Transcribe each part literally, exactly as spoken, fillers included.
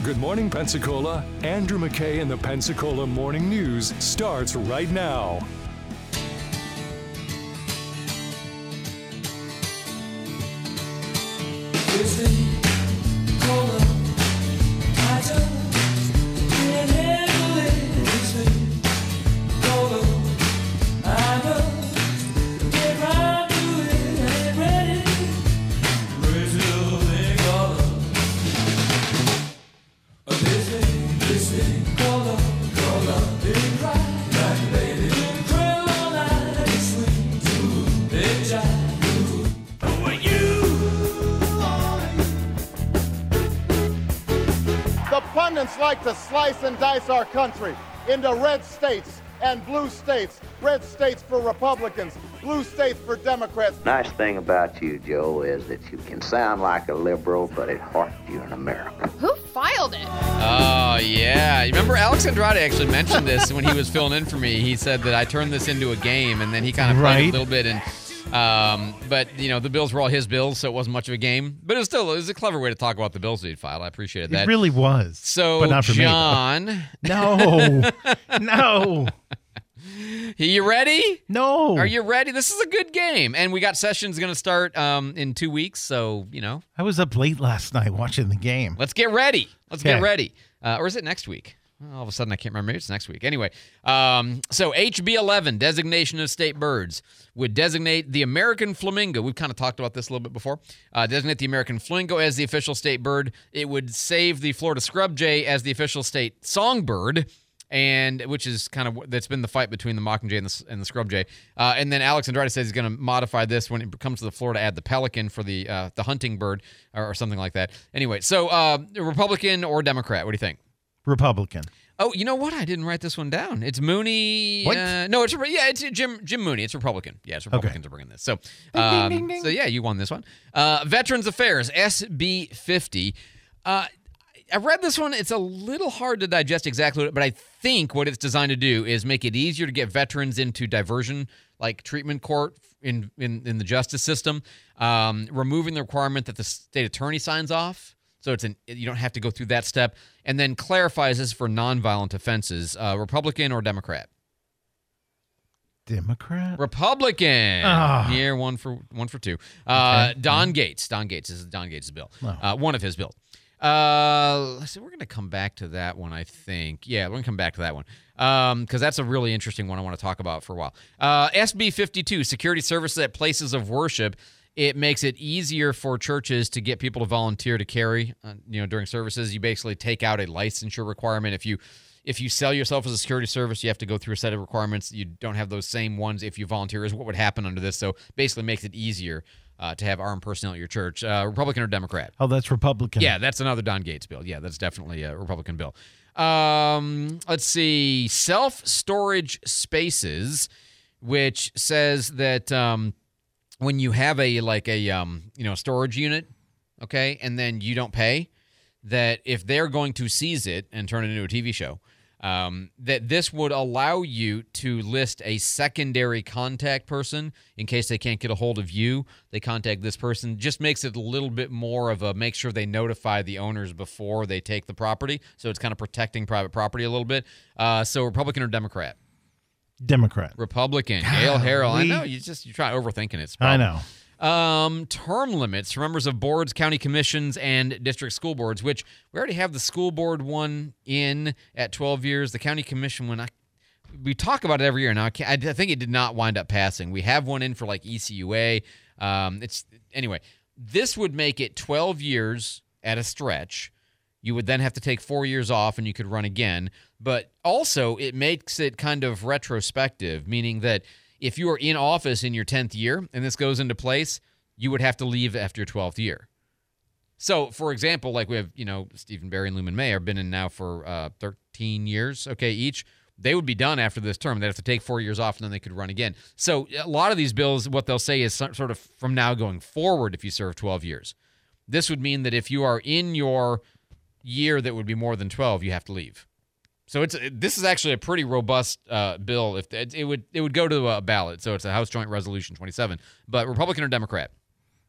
Good morning, Pensacola. Andrew McKay and the Pensacola Morning News starts right now. Pundits like to slice and dice our country into red states and blue states. Red states for Republicans, blue states for Democrats. Nice thing about you, Joe, is that you can sound like a liberal, but at heart you're an American. Who filed it? Oh, yeah. You remember Alex Andrade actually mentioned this when he was filling in for me. He said that I turned this into a game, and then he kind of played Right. a little bit. And um, But, you know, the bills were all his bills, so it wasn't much of a game. But it was still it was a clever way to talk about the bills that he'd filed. I appreciated that. It really was. So, but not for John. me. No. No. You ready? No. Are you ready? This is a good game. And we got sessions going to start um, in two weeks, so, you know. I was up late last night watching the game. Let's get ready. Let's Okay. get ready. Uh, or is it next week? All of a sudden, I can't remember. Maybe it's next week. Anyway, um, so H B eleven, designation of state birds, would designate the American flamingo. We've kind of talked about this a little bit before. Uh, designate the American flamingo as the official state bird. It would save the Florida scrub jay as the official state songbird, and which is kind of that's been the fight between the mockingjay and the, and the scrub jay. Uh, and then Alex Andrade says he's going to modify this when it comes to the Florida, add the pelican for the uh, the hunting bird or, or something like that. Anyway, so uh, Republican or Democrat? What do you think? Republican. Oh, you know what? I didn't write this one down. It's Mooney. What? Uh, no, it's yeah, it's Jim Jim Mooney. It's Republican. Yeah, it's Republicans Okay. are bringing this. So, um, ding, ding. so yeah, you won this one. Uh, Veterans Affairs S B fifty. Uh, I read this one. It's a little hard to digest exactly, but I think what it's designed to do is make it easier to get veterans into diversion, like treatment court in in, in the justice system, um, removing the requirement that the state attorney signs off. So it's an you don't have to go through that step, and then clarifies this for nonviolent offenses. Uh, Republican or Democrat? Democrat? Republican. Ah. Yeah, one for one for two. Uh, Okay. Don Gates. Don Gates is Don Gates' bill. Oh. Uh, one of his bills. Uh, let's see. We're going to come back to that one, I think. Yeah, we're going to come back to that one because um, that's a really interesting one I want to talk about for a while. Uh, S B fifty-two, security services at places of worship. It makes it easier for churches to get people to volunteer to carry, uh, you know, during services. You basically take out a licensure requirement. If you if you sell yourself as a security service, you have to go through a set of requirements. You don't have those same ones if you volunteer. Is what would happen under this. So basically, makes it easier uh, to have armed personnel at your church. Uh, Republican or Democrat? Oh, that's Republican. Yeah, that's another Don Gates bill. Yeah, that's definitely a Republican bill. Um, let's see, self-storage spaces, which says that. Um, When you have a like a um you know storage unit, okay, and then you don't pay, that if they're going to seize it and turn it into a T V show, um, that this would allow you to list a secondary contact person in case they can't get a hold of you. They contact this person. Just makes it a little bit more of a make sure they notify the owners before they take the property. So it's kind of protecting private property a little bit. Uh, so Republican or Democrat? Democrat. Republican. Gail Harrell. I Golly. know you just you try overthinking it. I know. Um, term limits for members of boards, county commissions, and district school boards, which we already have the school board one in at twelve years. The county commission one, I, we talk about it every year now. I, can't, I think it did not wind up passing. We have one in for like E C U A. Um, it's anyway. This would make it twelve years at a stretch. You would then have to take four years off, and you could run again. But also, it makes it kind of retrospective, meaning that if you are in office in your tenth year and this goes into place, you would have to leave after your twelfth year. So, for example, like we have, you know, Stephen Barry and Luman May have been in now for uh, thirteen years, okay, each. They would be done after this term. They'd have to take four years off, and then they could run again. So a lot of these bills, what they'll say is sort of from now going forward if you serve twelve years. This would mean that if you are in your year that would be more than twelve, you have to leave. So it's this is actually a pretty robust uh, bill. If it, it would it would go to a ballot, so it's a House Joint Resolution twenty-seven. But Republican or Democrat?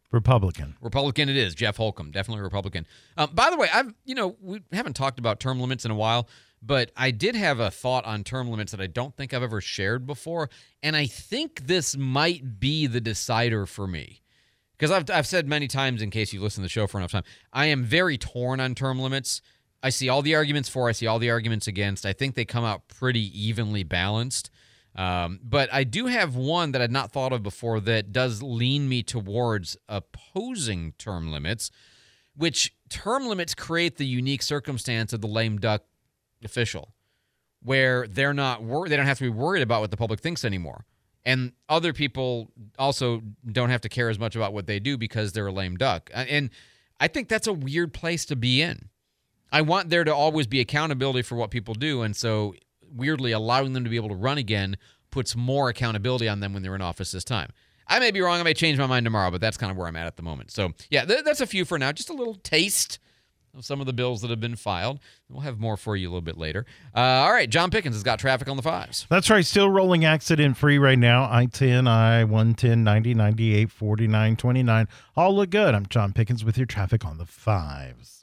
Republican. Republican it is. Jeff Holcomb, definitely Republican. Um, by the way, I've you know we haven't talked about term limits in a while, but I did have a thought on term limits that I don't think I've ever shared before, and I think this might be the decider for me. Because I've, I've said many times, in case you listen to the show for enough time, I am very torn on term limits. I see all the arguments for, I see all the arguments against. I think they come out pretty evenly balanced. Um, but I do have one that I'd not thought of before that does lean me towards opposing term limits, which term limits create the unique circumstance of the lame duck official, where they're not wor- they don't have to be worried about what the public thinks anymore. And other people also don't have to care as much about what they do because they're a lame duck. And I think that's a weird place to be in. I want there to always be accountability for what people do, and so weirdly allowing them to be able to run again puts more accountability on them when they're in office this time. I may be wrong. I may change my mind tomorrow, but that's kind of where I'm at at the moment. So, yeah, th- that's a few for now. Just a little taste of some of the bills that have been filed. We'll have more for you a little bit later. Uh, all right, John Pickens has got traffic on the fives. That's right. Still rolling accident-free right now. I ten, I one ten, ninety, ninety-eight, forty-nine, twenty-nine. All look good. I'm John Pickens with your traffic on the fives.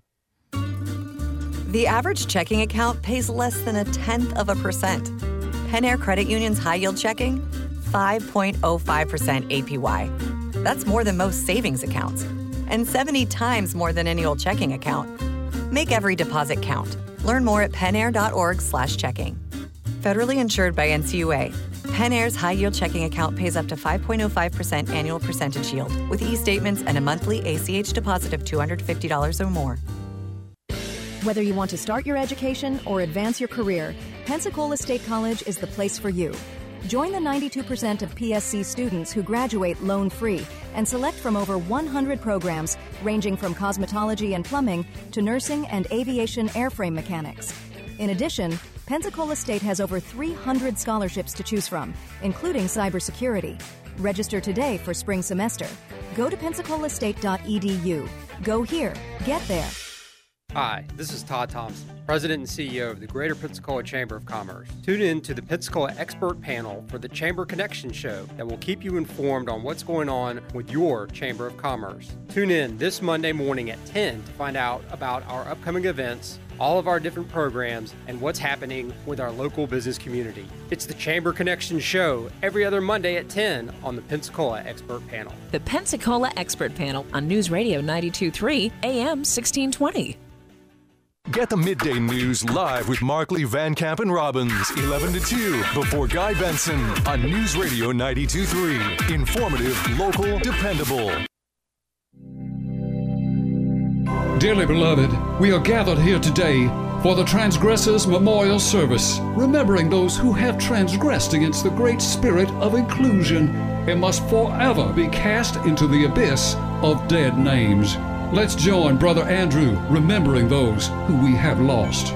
The average checking account pays less than a tenth of a percent. Penn Air Credit Union's high-yield checking, five point oh five percent A P Y. That's more than most savings accounts, and seventy times more than any old checking account. Make every deposit count. Learn more at pennair.org slash checking. Federally insured by N C U A. Penn Air's high-yield checking account pays up to five point oh five percent annual percentage yield with e-statements and a monthly A C H deposit of two hundred fifty dollars or more. Whether you want to start your education or advance your career, Pensacola State College is the place for you. Join the ninety-two percent of P S C students who graduate loan-free and select from over one hundred programs ranging from cosmetology and plumbing to nursing and aviation airframe mechanics. In addition, Pensacola State has over three hundred scholarships to choose from, including cybersecurity. Register today for spring semester. Go to pensacola state dot e d u. Go here. Get there. Hi, this is Todd Thompson, President and C E O of the Greater Pensacola Chamber of Commerce. Tune in to the Pensacola Expert Panel for the Chamber Connection Show that will keep you informed on what's going on with your Chamber of Commerce. Tune in this Monday morning at ten to find out about our upcoming events, all of our different programs, and what's happening with our local business community. It's the Chamber Connection Show every other Monday at ten on the Pensacola Expert Panel. The Pensacola Expert Panel on News Radio ninety-two point three A M sixteen twenty. Get the midday news live with Markley, Van Camp, and Robbins, eleven to two, before Guy Benson on News Radio ninety-two point three. Informative, local, dependable. Dearly beloved, we are gathered here today for the Transgressors Memorial Service, remembering those who have transgressed against the great spirit of inclusion and must forever be cast into the abyss of dead names. Let's join Brother Andrew remembering those who we have lost.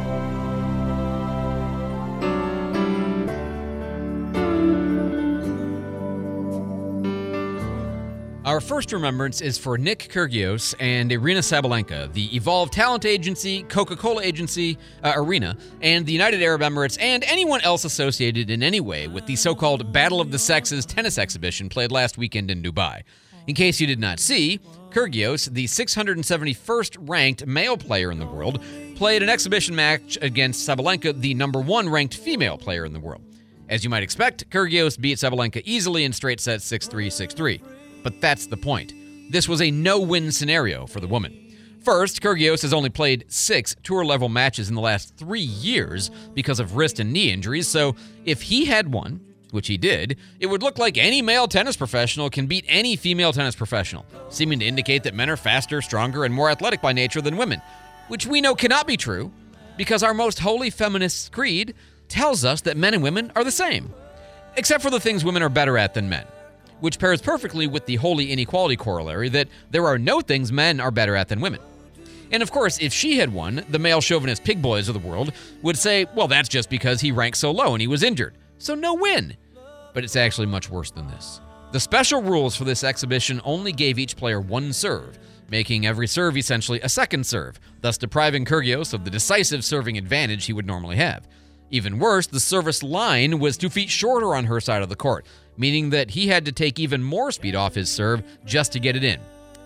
Our first remembrance is for Nick Kyrgios and Irina Sabalenka, the Evolve Talent Agency, Coca-Cola Agency, uh, Arena, and the United Arab Emirates, and anyone else associated in any way with the so-called Battle of the Sexes tennis exhibition played last weekend in Dubai. In case you did not see, Kyrgios, the six hundred seventy-first ranked male player in the world, played an exhibition match against Sabalenka, the number one ranked female player in the world. As you might expect, Kyrgios beat Sabalenka easily in straight sets six three, six three. But that's the point. This was a no-win scenario for the woman. First, Kyrgios has only played six tour-level matches in the last three years because of wrist and knee injuries, so if he had won, which he did, it would look like any male tennis professional can beat any female tennis professional, seeming to indicate that men are faster, stronger, and more athletic by nature than women, which we know cannot be true because our most holy feminist creed tells us that men and women are the same, except for the things women are better at than men, which pairs perfectly with the holy inequality corollary that there are no things men are better at than women. And of course, if she had won, the male chauvinist pig boys of the world would say, well, that's just because he ranked so low and he was injured. So no win. But it's actually much worse than this. The special rules for this exhibition only gave each player one serve, making every serve essentially a second serve, thus depriving Kyrgios of the decisive serving advantage he would normally have. Even worse, the service line was two feet shorter on her side of the court, meaning that he had to take even more speed off his serve just to get it in.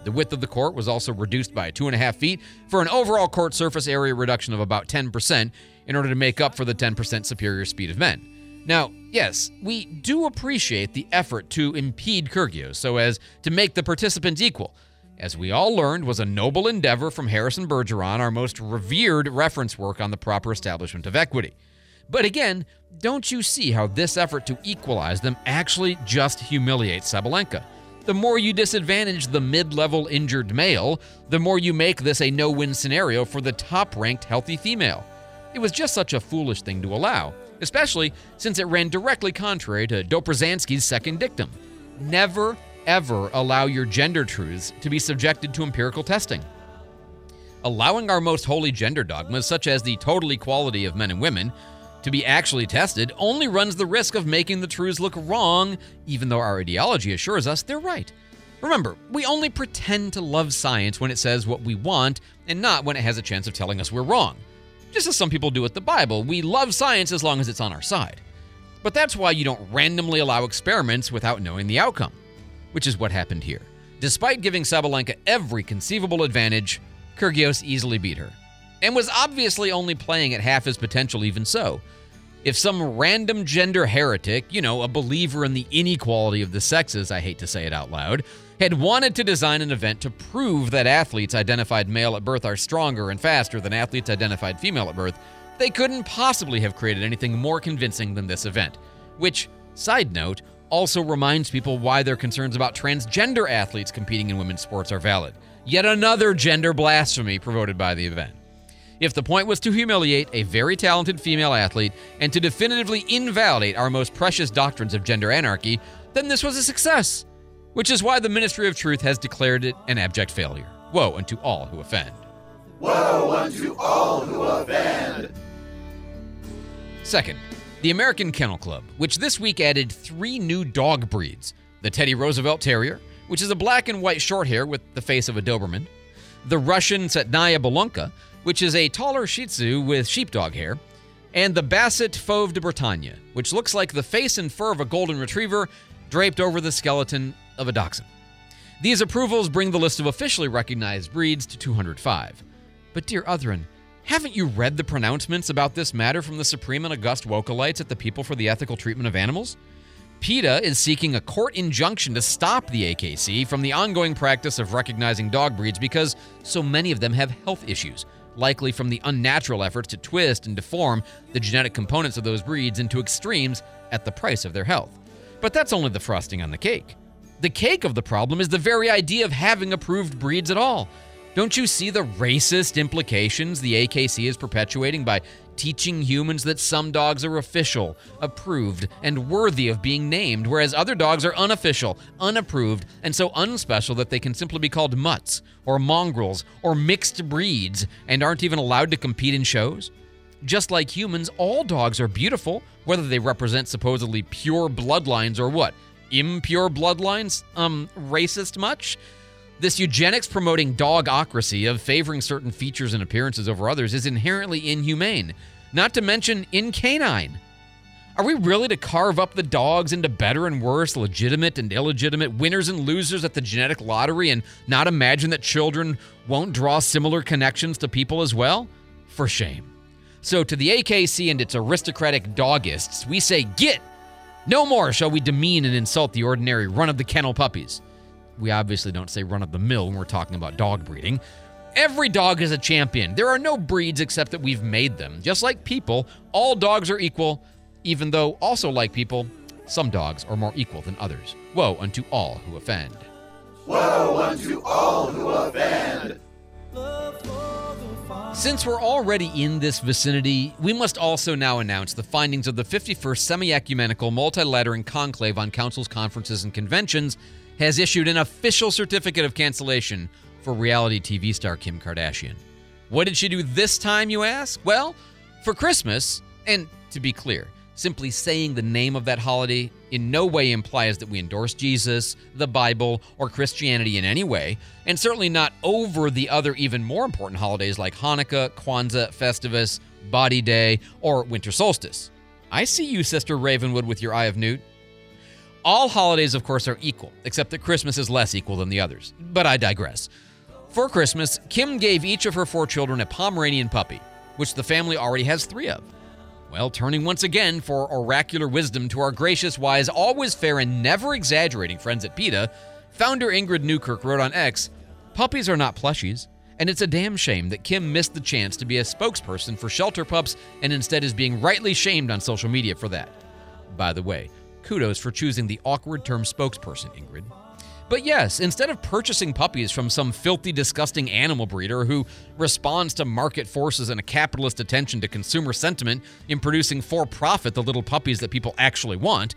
The width of the court was also reduced by two and a half feet for an overall court surface area reduction of about ten percent in order to make up for the ten percent superior speed of men. Now, yes, we do appreciate the effort to impede Kyrgios so as to make the participants equal, as we all learned was a noble endeavor from Harrison Bergeron, our most revered reference work on the proper establishment of equity. But again, don't you see how this effort to equalize them actually just humiliates Sabalenka? The more you disadvantage the mid-level injured male, the more you make this a no-win scenario for the top-ranked healthy female. It was just such a foolish thing to allow, especially since it ran directly contrary to Dobrzansky's second dictum. Never, ever allow your gender truths to be subjected to empirical testing. Allowing our most holy gender dogmas, such as the total equality of men and women, to be actually tested only runs the risk of making the truths look wrong, even though our ideology assures us they're right. Remember, we only pretend to love science when it says what we want and not when it has a chance of telling us we're wrong. Just as some people do with the Bible, we love science as long as it's on our side. But that's why you don't randomly allow experiments without knowing the outcome, which is what happened here. Despite giving Sabalenka every conceivable advantage, Kyrgios easily beat her, and was obviously only playing at half his potential even so. If some random gender heretic, you know, a believer in the inequality of the sexes, I hate to say it out loud, had wanted to design an event to prove that athletes identified male at birth are stronger and faster than athletes identified female at birth, they couldn't possibly have created anything more convincing than this event. Which, side note, also reminds people why their concerns about transgender athletes competing in women's sports are valid. Yet another gender blasphemy promoted by the event. If the point was to humiliate a very talented female athlete and to definitively invalidate our most precious doctrines of gender anarchy, then this was a success, which is why the Ministry of Truth has declared it an abject failure. Woe unto all who offend. Woe unto all who offend. Second, the American Kennel Club, which this week added three new dog breeds. The Teddy Roosevelt Terrier, which is a black and white shorthair with the face of a Doberman. The Russian Tsvetnaya Bolonka, which is a taller Shih Tzu with sheepdog hair, and the Basset Fauve de Bretagne, which looks like the face and fur of a golden retriever draped over the skeleton of a dachshund. These approvals bring the list of officially recognized breeds to two hundred five. But dear Uthran, haven't you read the pronouncements about this matter from the Supreme and August Wokalites at the People for the Ethical Treatment of Animals? PETA is seeking a court injunction to stop the A K C from the ongoing practice of recognizing dog breeds because so many of them have health issues, likely from the unnatural efforts to twist and deform the genetic components of those breeds into extremes at the price of their health. But that's only the frosting on the cake. The cake of the problem is the very idea of having approved breeds at all. Don't you see the racist implications the A K C is perpetuating by teaching humans that some dogs are official, approved, and worthy of being named, whereas other dogs are unofficial, unapproved, and so unspecial that they can simply be called mutts, or mongrels, or mixed breeds, and aren't even allowed to compete in shows? Just like humans, all dogs are beautiful, whether they represent supposedly pure bloodlines or what? Impure bloodlines? Um, racist much? This eugenics-promoting dogocracy of favoring certain features and appearances over others is inherently inhumane, not to mention incanine. Are we really to carve up the dogs into better and worse, legitimate and illegitimate, winners and losers at the genetic lottery, and not imagine that children won't draw similar connections to people as well? For shame. So to the A K C and its aristocratic doggists, we say, get! No more shall we demean and insult the ordinary run-of-the-kennel puppies. We obviously don't say run-of-the-mill when we're talking about dog breeding. Every dog is a champion. There are no breeds except that we've made them. Just like people, all dogs are equal, even though, also like people, some dogs are more equal than others. Woe unto all who offend. Woe unto all who offend. Since we're already in this vicinity, we must also now announce the findings of the fifty-first Semi-Ecumenical Multilateral Conclave on Councils, Conferences, and Conventions has issued an official certificate of cancellation for reality T V star Kim Kardashian. What did she do this time, you ask? Well, for Christmas, and to be clear, simply saying the name of that holiday in no way implies that we endorse Jesus, the Bible, or Christianity in any way, and certainly not over the other even more important holidays like Hanukkah, Kwanzaa, Festivus, Body Day, or Winter Solstice. I see you, Sister Ravenwood, with your eye of newt. All holidays, of course, are equal, except that Christmas is less equal than the others. But I digress. For Christmas, Kim gave each of her four children a Pomeranian puppy, which the family already has three of. Well, turning once again for oracular wisdom to our gracious, wise, always fair, and never exaggerating friends at PETA, founder Ingrid Newkirk wrote on X, "Puppies are not plushies, and it's a damn shame that Kim missed the chance to be a spokesperson for shelter pups and instead is being rightly shamed on social media for that. By the way, kudos for choosing the awkward term spokesperson, Ingrid. But yes, instead of purchasing puppies from some filthy, disgusting animal breeder who responds to market forces and a capitalist attention to consumer sentiment in producing for profit the little puppies that people actually want,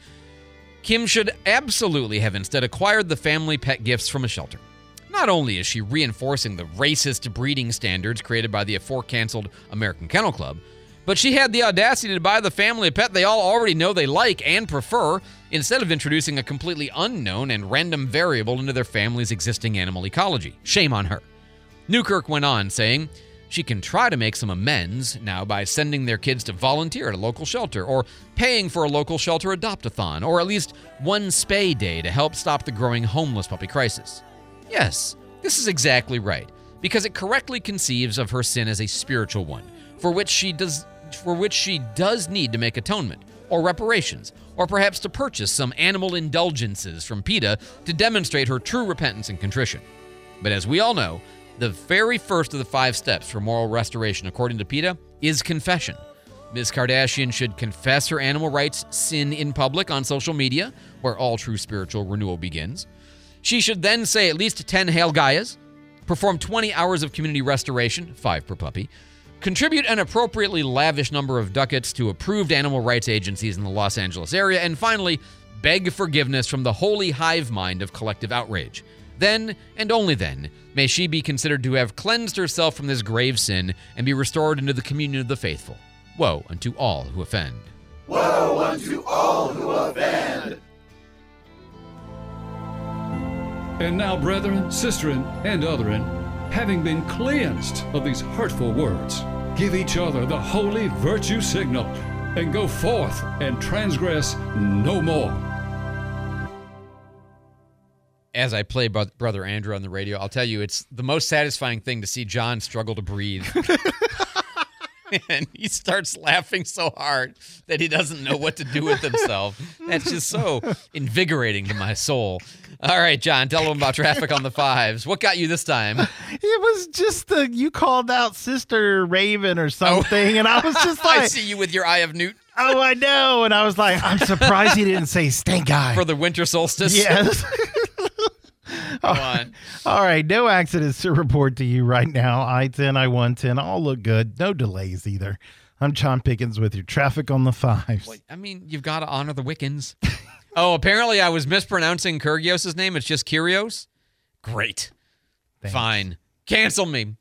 Kim should absolutely have instead acquired the family pet gifts from a shelter. Not only is she reinforcing the racist breeding standards created by the aforecanceled American Kennel Club, but she had the audacity to buy the family a pet they all already know they like and prefer, instead of introducing a completely unknown and random variable into their family's existing animal ecology. Shame on her. Newkirk went on, saying she can try to make some amends now by sending their kids to volunteer at a local shelter, or paying for a local shelter adopt-a-thon, or at least one spay day to help stop the growing homeless puppy crisis. Yes, this is exactly right, because it correctly conceives of her sin as a spiritual one, for which she does for which she does need to make atonement, or reparations, or perhaps to purchase some animal indulgences from PETA to demonstrate her true repentance and contrition. But as we all know, the very first of the five steps for moral restoration, according to PETA, is confession. Miz Kardashian should confess her animal rights sin in public on social media, where all true spiritual renewal begins. She should then say at least ten Hail Gaias, perform twenty hours of community restoration, five per puppy, contribute an appropriately lavish number of ducats to approved animal rights agencies in the Los Angeles area, and finally, beg forgiveness from the holy hive mind of collective outrage. Then, and only then, may she be considered to have cleansed herself from this grave sin and be restored into the communion of the faithful. Woe unto all who offend. Woe unto all who offend. And now, brethren, sisterin, and otherin, having been cleansed of these hurtful words, give each other the holy virtue signal, and go forth and transgress no more. As I play Bro- Brother Andrew on the radio, I'll tell you, it's the most satisfying thing to see John struggle to breathe. And he starts laughing so hard that he doesn't know what to do with himself. That's just so invigorating to my soul. All right, John, tell them about traffic on the fives. What got you this time? It was just the, you called out Sister Raven or something, oh. and I was just like... I see you with your Eye of Newt. Oh, I know. And I was like, I'm surprised he didn't say stink eye. For the winter solstice? Yes. Come on. All right, no accidents to report to you right now. I ten, I one ten, all look good. No delays either. I'm John Pickens with your traffic on the fives. Well, I mean, you've got to honor the Wiccans. Oh, apparently I was mispronouncing Kyrgios' name. It's just Kyrgios? Great. Thanks. Fine. Cancel me.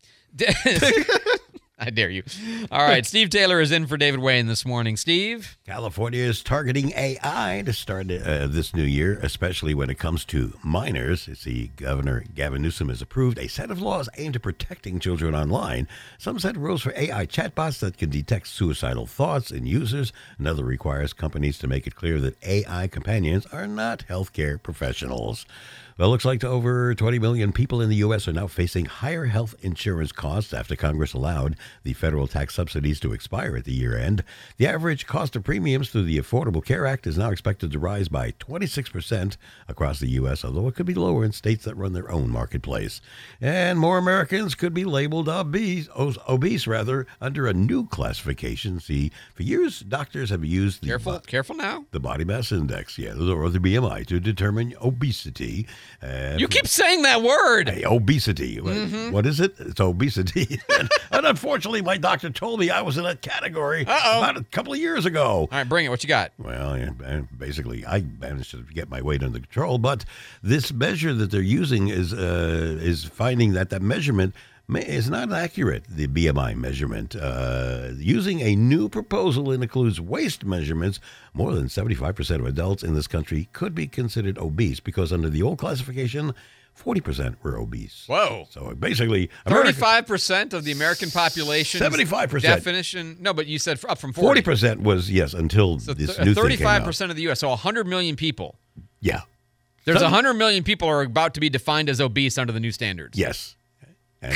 I dare you. All right, Steve Taylor is in for David Wayne this morning. Steve? California is targeting A I to start uh, this new year, especially when it comes to minors. See, Governor Gavin Newsom has approved a set of laws aimed at protecting children online. Some set rules for A I chatbots that can detect suicidal thoughts in users. Another requires companies to make it clear that A I companions are not healthcare professionals. Well, it looks like over twenty million people in the U S are now facing higher health insurance costs after Congress allowed the federal tax subsidies to expire at the year end. The average cost of premiums through the Affordable Care Act is now expected to rise by twenty-six percent across the U S, although it could be lower in states that run their own marketplace. And more Americans could be labeled obese, obese rather, under a new classification. See, for years, doctors have used the careful, bo- careful now. the body mass index, yeah, or the B M I, to determine obesity. Uh, you keep saying that word. Hey, obesity. Mm-hmm. What is it? It's obesity. and, and unfortunately, my doctor told me I was in that category Uh-oh. about a couple of years ago. All right, bring it. What you got? Well, yeah, basically, I managed to get my weight under control, but this measure that they're using is uh, is finding that that measurement is not accurate, the B M I measurement. Uh, using a new proposal that includes waist measurements, more than seventy-five percent of adults in this country could be considered obese because under the old classification, forty percent were obese. Whoa. So basically, thirty-five percent of the American population. seventy-five percent. Definition. No, but you said up from forty. forty percent was, yes, until so this th- new thing came out. thirty-five percent of the U S, so one hundred million people. Yeah. There's Some- one hundred million people are about to be defined as obese under the new standards. Yes. And,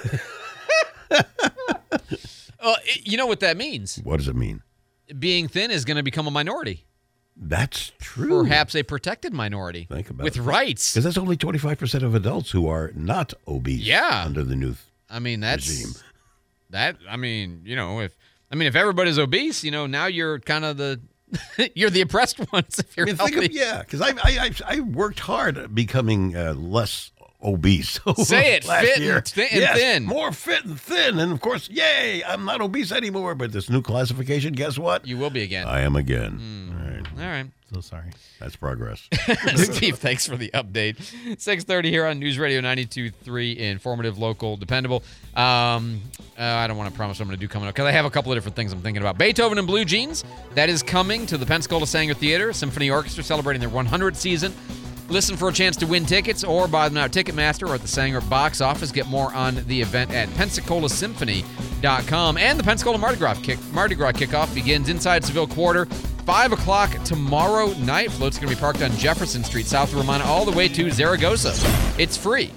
uh, you know what that means? what does it mean? Being thin is going to become a minority. That's true. Perhaps a protected minority. Think about with it. rights. Because that's only twenty-five percent of adults who are not obese Yeah. under the new I mean, that's regime. that. I mean, you know, if I mean, if everybody's obese, you know, now you're kind of the you're the oppressed ones. If you're I mean, think healthy. of, yeah, because I, I I I worked hard at becoming uh, less obese. Say it, last fit year. and, thi- and Yes, thin. more fit and thin, and of course, yay! I'm not obese anymore. But this new classification, guess what? You will be again. I am again. Mm. All right, All right. So sorry. that's progress. Steve, thanks for the update. six thirty here on News Radio ninety-two point three, informative, local, dependable. Um, uh, I don't want to promise what I'm going to do coming up because I have a couple of different things I'm thinking about. Beethoven and Blue Jeans, that is coming to the Pensacola Sanger Theater. Symphony Orchestra celebrating their one hundredth season. Listen for a chance to win tickets or buy them out at Ticketmaster or at the Sanger box office. Get more on the event at pensacola symphony dot com. And the Pensacola Mardi Gras, kick, Mardi Gras kickoff begins inside Seville Quarter. five o'clock tomorrow night. Float's going to be parked on Jefferson Street, south of Romana, all the way to Zaragoza. It's free.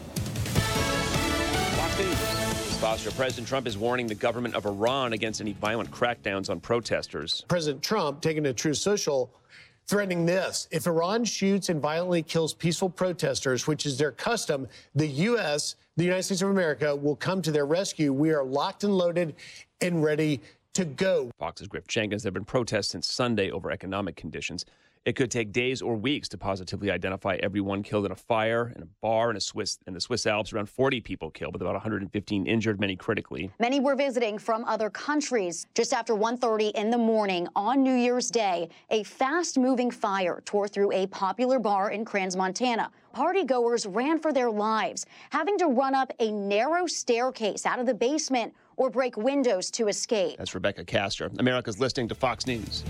Fox News. This posture, President Trump is warning the government of Iran against any violent crackdowns on protesters. President Trump taking to Truth Social, threatening this. If Iran shoots and violently kills peaceful protesters, which is their custom, the U S, the United States of America, will come to their rescue. We are locked and loaded and ready to go. Fox's Griff Jenkins. There have been protests since Sunday over economic conditions. It could take days or weeks to positively identify everyone killed in a fire in a bar in a Swiss in the Swiss Alps. Around forty people killed, with about one hundred fifteen injured, many critically. Many were visiting from other countries. Just after one thirty in the morning on New Year's Day, a fast-moving fire tore through a popular bar in Crans, Montana. Partygoers ran for their lives, having to run up a narrow staircase out of the basement or break windows to escape. That's Rebecca Castor. America's listening to Fox News.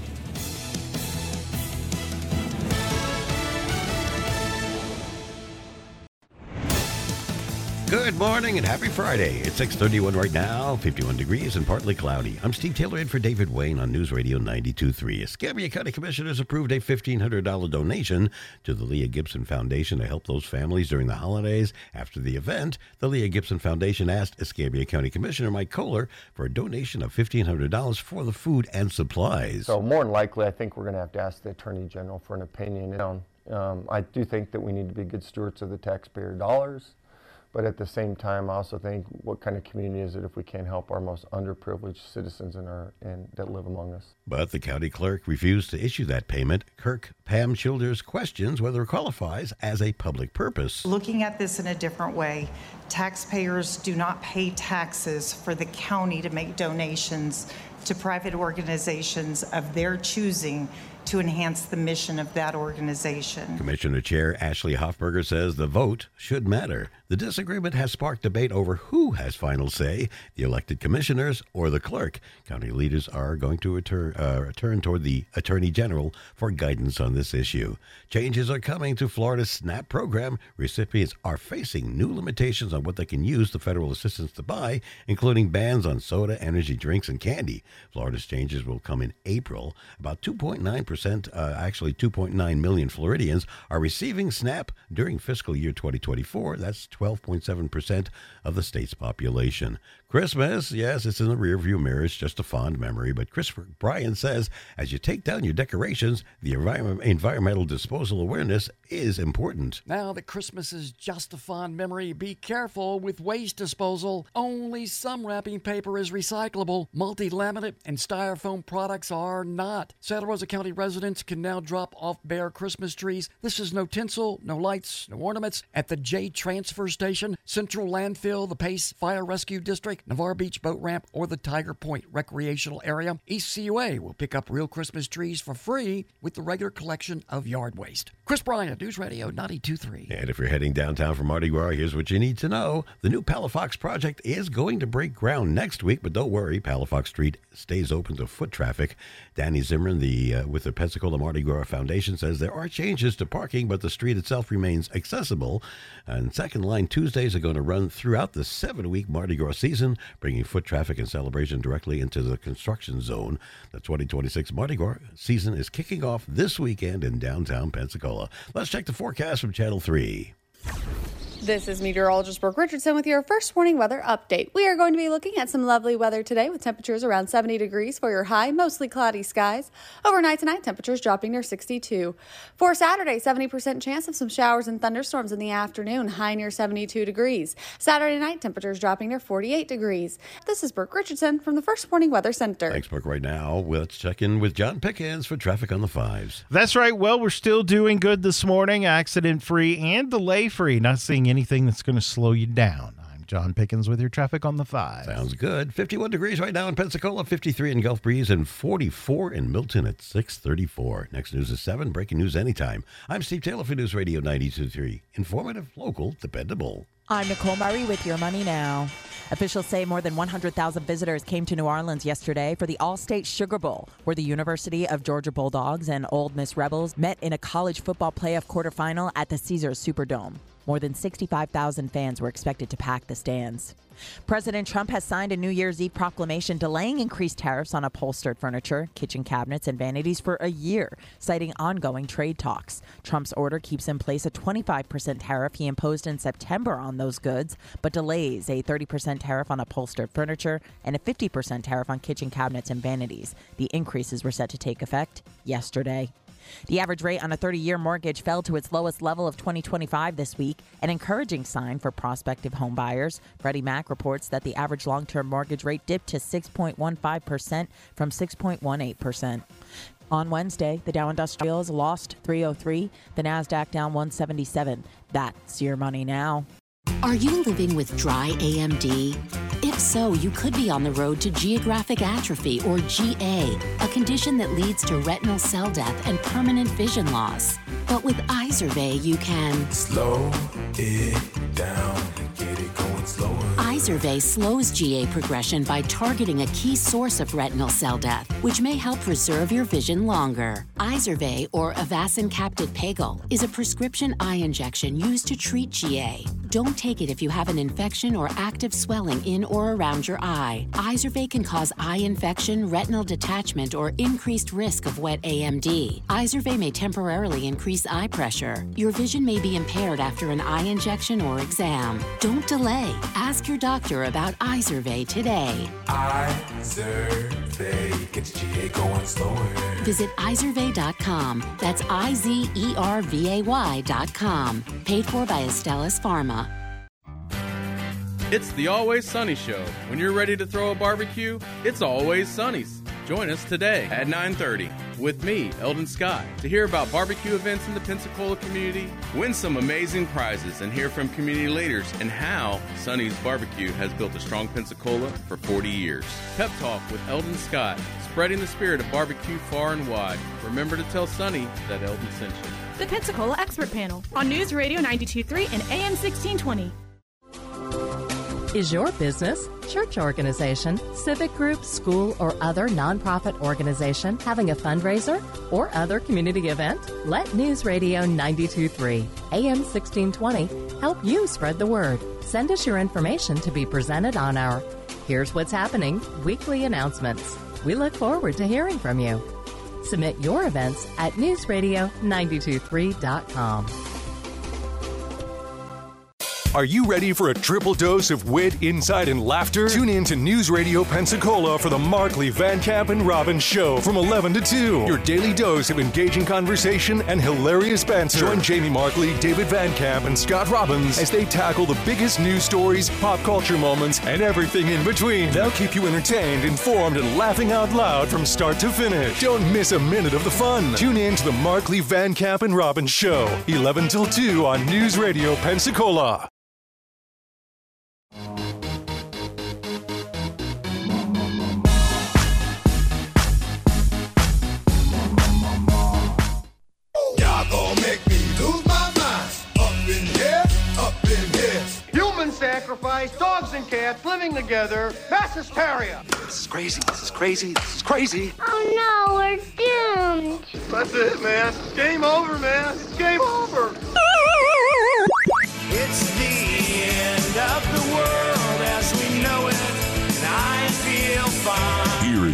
Good morning and happy Friday. It's six thirty-one right now, fifty-one degrees and partly cloudy. I'm Steve Taylor in for David Wayne on News Radio ninety-two point three. Escambia County Commissioners approved a fifteen hundred dollars donation to the Leah Gibson Foundation to help those families during the holidays. After the event, the Leah Gibson Foundation asked Escambia County Commissioner Mike Kohler for a donation of fifteen hundred dollars for the food and supplies. So more than likely, I think we're going to have to ask the Attorney General for an opinion. Um, I do think that we need to be good stewards of the taxpayer dollars. But at the same time, I also think, what kind of community is it if we can't help our most underprivileged citizens in our in, that live among us? But the county clerk refused to issue that payment. Kirk Pam Childers questions whether it qualifies as a public purpose. Looking at this in a different way, taxpayers do not pay taxes for the county to make donations to private organizations of their choosing to enhance the mission of that organization. Commissioner Chair Ashley Hoffberger says the vote should matter. The disagreement has sparked debate over who has final say, the elected commissioners or the clerk. County leaders are going to return, uh, turn toward the Attorney General for guidance on this issue. Changes are coming to Florida's SNAP program. Recipients are facing new limitations on what they can use the federal assistance to buy, including bans on soda, energy drinks, and candy. Florida's changes will come in April. About two point nine percent, uh, actually two point nine million Floridians are receiving SNAP during fiscal year twenty twenty-four. That's twelve point seven percent of the state's population. Christmas, yes, it's in the rearview mirror. It's just a fond memory. But Christopher Bryan says, as you take down your decorations, the envi- environmental disposal awareness is important. Now that Christmas is just a fond memory, be careful with waste disposal. Only some wrapping paper is recyclable. Multi-laminate and styrofoam products are not. Santa Rosa County residents can now drop off bare Christmas trees. This is no tinsel, no lights, no ornaments at the J Transfer Station, Central Landfill, the Pace Fire Rescue District, Navarre Beach Boat Ramp, or the Tiger Point Recreational Area. East C U A will pick up real Christmas trees for free with the regular collection of yard waste. Chris Bryant, News Radio ninety-two point three. And if you're heading downtown for Mardi Gras, here's what you need to know. The new Palafox project is going to break ground next week, but don't worry, Palafox Street stays open to foot traffic. Danny Zimmerman, the uh, with the Pensacola Mardi Gras Foundation, says there are changes to parking, but the street itself remains accessible. And Second Line Tuesdays are going to run throughout the seven-week Mardi Gras season. season, bringing foot traffic and celebration directly into the construction zone. The twenty twenty-six Mardi Gras season is kicking off this weekend in downtown Pensacola. Let's check the forecast from Channel three. This is meteorologist Brooke Richardson with your first morning weather update. We are going to be looking at some lovely weather today with temperatures around seventy degrees for your high, mostly cloudy skies. Overnight tonight, temperatures dropping near sixty-two. For Saturday, seventy percent chance of some showers and thunderstorms in the afternoon, high near seventy-two degrees. Saturday night, temperatures dropping near forty-eight degrees. This is Brooke Richardson from the First Morning Weather Center. Thanks, Brooke. Right now, let's check in with John Pickens for traffic on the fives. That's right. Well, we're still doing good this morning, accident-free and delay-free. Not seeing anything that's going to slow you down. I'm John Pickens with your traffic on the five. Sounds good. fifty-one degrees right now in Pensacola, fifty-three in Gulf Breeze, and forty-four in Milton at six thirty-four. Next news is seven. Breaking news anytime. I'm Steve Taylor for News Radio ninety-two point three. Informative, local, dependable. I'm Nicole Murray with Your Money Now. Officials say more than one hundred thousand visitors came to New Orleans yesterday for the All-State Sugar Bowl, where the University of Georgia Bulldogs and Ole Miss Rebels met in a college football playoff quarterfinal at the Caesars Superdome. More than sixty-five thousand fans were expected to pack the stands. President Trump has signed a New Year's Eve proclamation delaying increased tariffs on upholstered furniture, kitchen cabinets, and vanities for a year, citing ongoing trade talks. Trump's order keeps in place a twenty-five percent tariff he imposed in September on those goods, but delays a thirty percent tariff on upholstered furniture and a fifty percent tariff on kitchen cabinets and vanities. The increases were set to take effect yesterday. The average rate on a thirty-year mortgage fell to its lowest level of twenty twenty-five this week, an encouraging sign for prospective home buyers. Freddie Mac reports that the average long-term mortgage rate dipped to six point one five percent from six point one eight percent. On Wednesday, the Dow Industrials lost three oh three, the NASDAQ down one seventy-seven. That's Your Money Now. Are you living with dry A M D? If so, you could be on the road to geographic atrophy, or G A, a condition that leads to retinal cell death and permanent vision loss. But with Izervay, you can slow it down and get it going slower. Izervay slows G A progression by targeting a key source of retinal cell death, which may help preserve your vision longer. Izervay, or Avastin Capted Pagel, is a prescription eye injection used to treat G A. Don't take it if you have an infection or active swelling in or around your eye. Izervay can cause eye infection, retinal detachment, or increased risk of wet A M D. Izervay may temporarily increase eye pressure. Your vision may be impaired after an eye injection or exam. Don't delay. Ask your doctor about Izervay today. Izervay gets G A going slower. Visit Izervay dot com. That's I Z E R V A Y dot com. Paid for by Astellas Pharma. It's the Always Sunny Show. When you're ready to throw a barbecue, it's Always Sunny's. Join us today at nine thirty with me, Eldon Scott, to hear about barbecue events in the Pensacola community, win some amazing prizes, and hear from community leaders and how Sunny's Barbecue has built a strong Pensacola for forty years. Pep Talk with Eldon Scott, spreading the spirit of barbecue far and wide. Remember to tell Sunny that Eldon sent you. The Pensacola Expert Panel on News Radio ninety-two point three and A M sixteen twenty. Is your business, church organization, civic group, school, or other nonprofit organization having a fundraiser or other community event? Let News Radio ninety-two point three, A M sixteen twenty help you spread the word. Send us your information to be presented on our Here's What's Happening weekly announcements. We look forward to hearing from you. Submit your events at news radio nine two three dot com. Are you ready for a triple dose of wit, insight, and laughter? Tune in to News Radio Pensacola for the Markley, Van Camp, and Robbins Show from eleven to two. Your daily dose of engaging conversation and hilarious banter. Join Jamie Markley, David Van Camp, and Scott Robbins as they tackle the biggest news stories, pop culture moments, and everything in between. They'll keep you entertained, informed, and laughing out loud from start to finish. Don't miss a minute of the fun. Tune in to the Markley, Van Camp, and Robbins Show, eleven till two on News Radio Pensacola. Sacrifice, dogs and cats living together, mass hysteria. This is crazy, this is crazy, this is crazy. Oh no, we're doomed. That's it, man. It's game over, man. It's game over. It's the end of the world as we know it.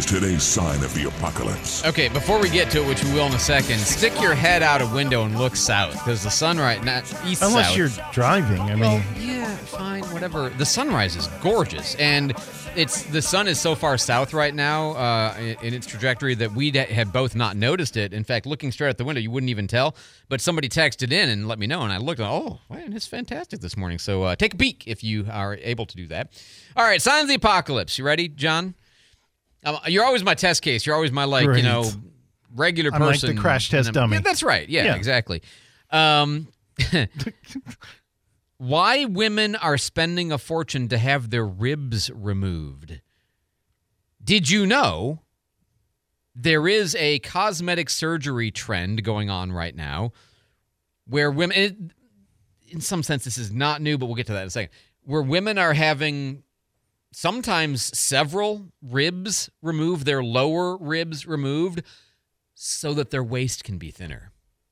today's sign of the apocalypse? Okay, before we get to it, which we will in a second, stick your head out a window and look south, because the sun right now, east Unless south. you're driving, I mean. Well, yeah, fine, whatever. The sunrise is gorgeous, and it's the sun is so far south right now uh, in, in its trajectory that we have both not noticed it. In fact, looking straight out the window, you wouldn't even tell. But somebody texted in and let me know, and I looked, and oh, man, it's fantastic this morning. So uh, take a peek if you are able to do that. All right, signs of the apocalypse. You ready, John? Um, you're always my test case. You're always my, like, Great. you know, regular I'm person. like the crash test dummy. Yeah, that's right. Yeah, Yeah. exactly. Um, why women are spending a fortune to have their ribs removed. Did you know there is a cosmetic surgery trend going on right now where women, it, in some sense this is not new, but we'll get to that in a second, where women are having sometimes several ribs removed, their lower ribs removed, so that their waist can be thinner.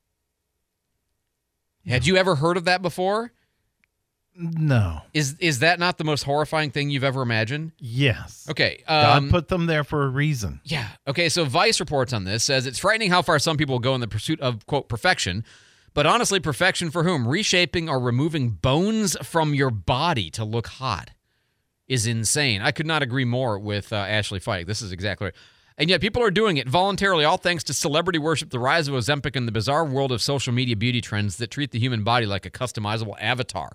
Had you ever heard of that before? No. Is is that not the most horrifying thing you've ever imagined? Yes. Okay. God Um, put them there for a reason. Yeah. Okay, so Vice reports on this, says it's frightening how far some people go in the pursuit of, quote, perfection. But honestly, perfection for whom? Reshaping or removing bones from your body to look hot is insane. I could not agree more with uh, Ashley Fike. This is exactly right. And yet people are doing it voluntarily, all thanks to celebrity worship, the rise of Ozempic, and the bizarre world of social media beauty trends that treat the human body like a customizable avatar.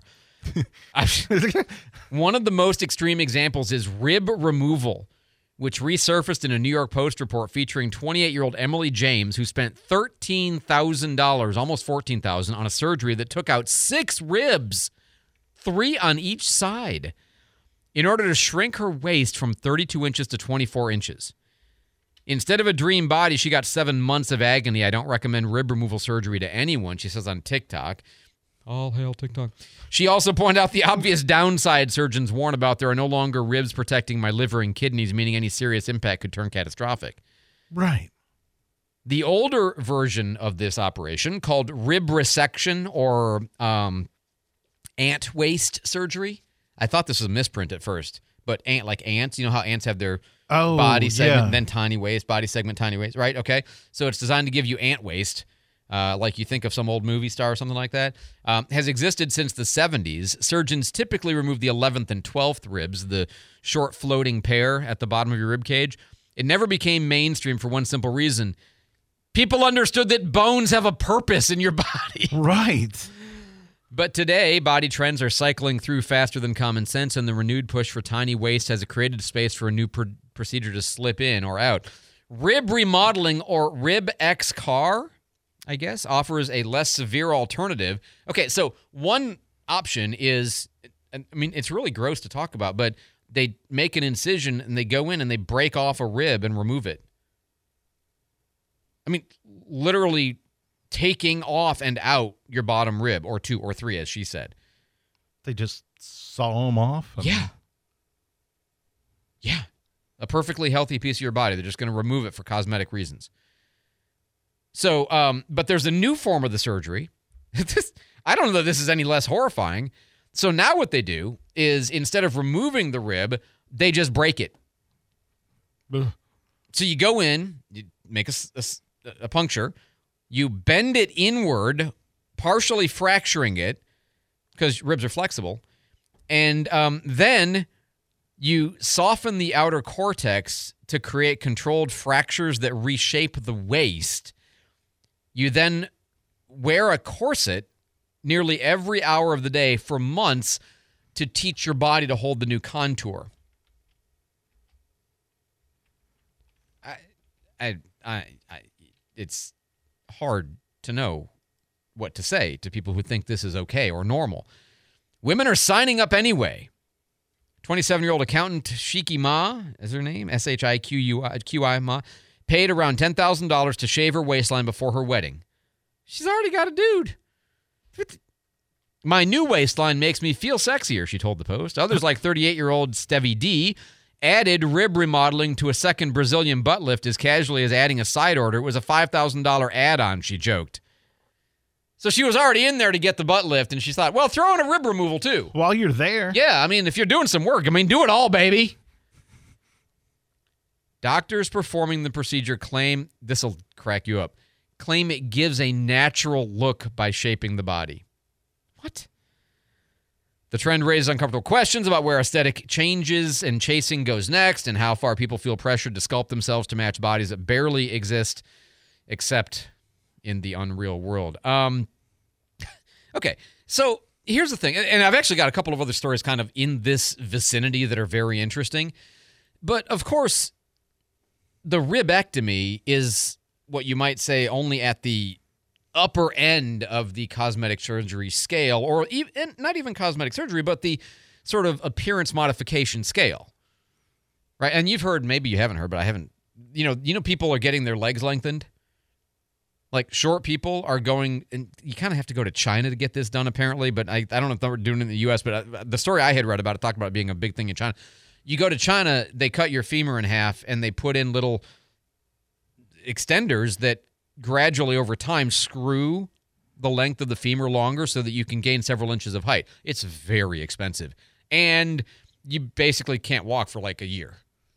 One of the most extreme examples is rib removal, which resurfaced in a New York Post report featuring twenty-eight-year-old Emily James, who spent thirteen thousand dollars, almost fourteen thousand dollars, on a surgery that took out six ribs, three on each side, in order to shrink her waist from thirty-two inches to twenty-four inches. Instead of a dream body, she got seven months of agony. I don't recommend rib removal surgery to anyone, she says on TikTok. All hail TikTok. She also pointed out the obvious downside surgeons warn about. There are no longer ribs protecting my liver and kidneys, meaning any serious impact could turn catastrophic. Right. The older version of this operation, called rib resection or um, ant waist surgery. I thought this was a misprint at first, but ant like ants. You know how ants have their Oh, body segment, yeah. then tiny waist, body segment, tiny waist, right? Okay. So it's designed to give you ant waist. Uh, like you think of some old movie star or something like that, um, has existed since the seventies. Surgeons typically remove the eleventh and twelfth ribs, the short floating pair at the bottom of your rib cage. It never became mainstream for one simple reason. People understood that bones have a purpose in your body. Right. But today, body trends are cycling through faster than common sense, and the renewed push for tiny waist has created space for a new pr- procedure to slip in or out. Rib remodeling, or Rib X Car, I guess, offers a less severe alternative. Okay, so one option is, I mean, it's really gross to talk about, but they make an incision and they go in and they break off a rib and remove it. I mean, literally taking off and out your bottom rib, or two or three, as she said. They just saw them off? I Yeah. mean, Yeah. A perfectly healthy piece of your body. They're just going to remove it for cosmetic reasons. So, um, but there's a new form of the surgery. This, I don't know that this is any less horrifying. So now what they do is, instead of removing the rib, they just break it. Ugh. So you go in, you make a, a, a puncture, you bend it inward, partially fracturing it, because ribs are flexible, and um, then you soften the outer cortex to create controlled fractures that reshape the waist. You then wear a corset nearly every hour of the day for months to teach your body to hold the new contour. I, I, I, I, it's hard to know what to say to people who think this is okay or normal. Women are signing up anyway. twenty-seven-year-old accountant Shiki Ma, is her name? S H I Q U I, Q I Ma, paid around ten thousand dollars to shave her waistline before her wedding. She's already got a dude. My new waistline makes me feel sexier, she told the Post. Others, like thirty-eight-year-old Stevie D, added rib remodeling to a second Brazilian butt lift as casually as adding a side order. It was a five thousand dollars add-on, she joked. So she was already in there to get the butt lift, and she thought, well, throw in a rib removal, too. While you're there. Yeah, I mean, if you're doing some work, I mean, do it all, baby. Doctors performing the procedure claim, this will crack you up, claim it gives a natural look by shaping the body. What? The trend raises uncomfortable questions about where aesthetic changes and chasing goes next and how far people feel pressured to sculpt themselves to match bodies that barely exist except in the unreal world. Um, okay, so here's the thing, and I've actually got a couple of other stories kind of in this vicinity that are very interesting. But, of course, the ribectomy is what you might say only at the upper end of the cosmetic surgery scale, or even not even cosmetic surgery, but the sort of appearance modification scale, right? And you've heard, maybe you haven't heard, but I haven't, you know, you know, people are getting their legs lengthened. Like short people are going, and you kind of have to go to China to get this done, apparently, but I, I don't know if they're doing it in the U S, but I, the story I had read about it talked about it being a big thing in China. You go to China, they cut your femur in half, and they put in little extenders that gradually over time screw the length of the femur longer so that you can gain several inches of height. It's very expensive. And you basically can't walk for like a year.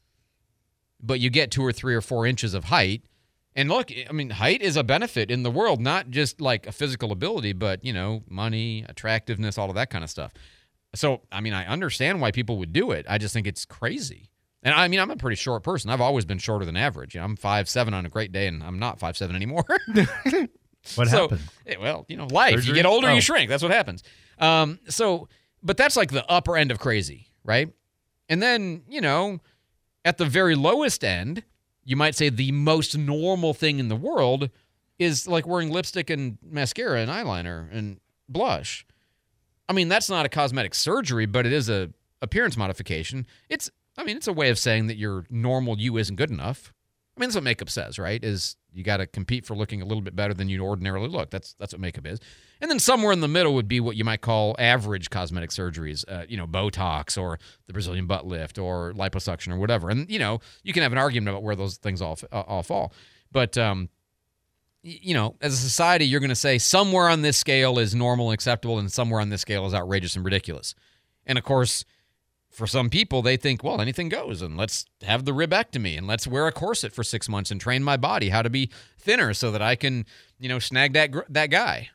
But you get two or three or four inches of height. And look, I mean, height is a benefit in the world, not just like a physical ability, but, you know, money, attractiveness, all of that kind of stuff. So, I mean, I understand why people would do it. I just think it's crazy. And I mean, I'm a pretty short person. I've always been shorter than average. You know, I'm five seven on a great day, and I'm not five seven anymore. What so, happened? Well, you know, life. Surgery? You get older, Oh. you shrink. That's what happens. Um, so, but that's like the upper end of crazy, right? And then, you know, at the very lowest end, you might say the most normal thing in the world is like wearing lipstick and mascara and eyeliner and blush. I mean, that's not a cosmetic surgery, but it is a appearance modification. It's, I mean, it's a way of saying that your normal you isn't good enough. I mean, that's what makeup says, right? Is you got to compete for looking a little bit better than you ordinarily look. That's that's what makeup is. And then somewhere in the middle would be what you might call average cosmetic surgeries, uh, you know, Botox or the Brazilian butt lift or liposuction or whatever. And, you know, you can have an argument about where those things all, uh, all fall. But, um, y- you know, as a society, you're going to say somewhere on this scale is normal and acceptable and somewhere on this scale is outrageous and ridiculous. And, of course, for some people, they think, well, anything goes, and let's have the ribectomy, and let's wear a corset for six months and train my body how to be thinner so that I can, you know, snag that gr- that guy.